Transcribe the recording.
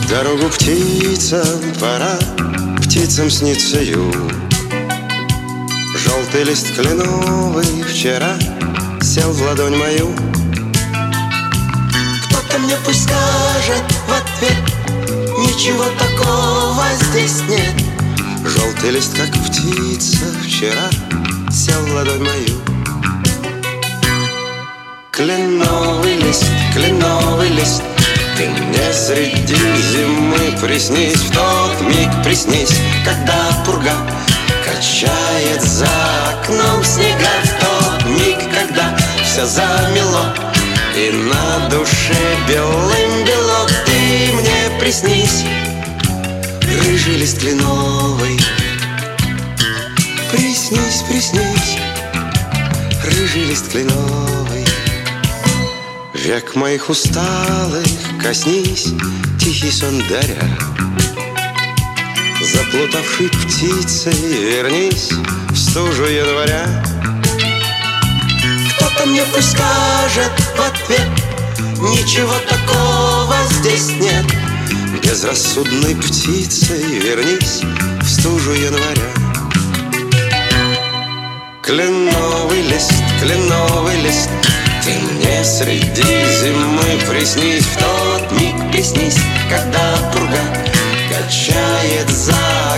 Дорогу птицам пора, птицам снится юг. Желтый лист кленовый вчера сел в ладонь мою. Кто-то мне пусть скажет в ответ: ничего такого здесь нет. Желтый лист, как птица, вчера сел в ладонь мою. Кленовый лист, ты мне среди зимы приснись. В тот миг приснись, когда пурга качает за окном снега. В тот миг, когда все замело и на душе белым бело, ты мне приснись, рыжий лист кленовый. Приснись, приснись, рыжий лист кленовый. Век моих усталых коснись, тихий сон даря. Заплутавшей птицей вернись в стужу января. Кто-то мне пусть скажет в ответ: ничего такого здесь нет. Безрассудной птицей вернись в стужу января. Кленовый лист, ты мне среди зимы приснись. В тот миг приснись, когда пурга качает за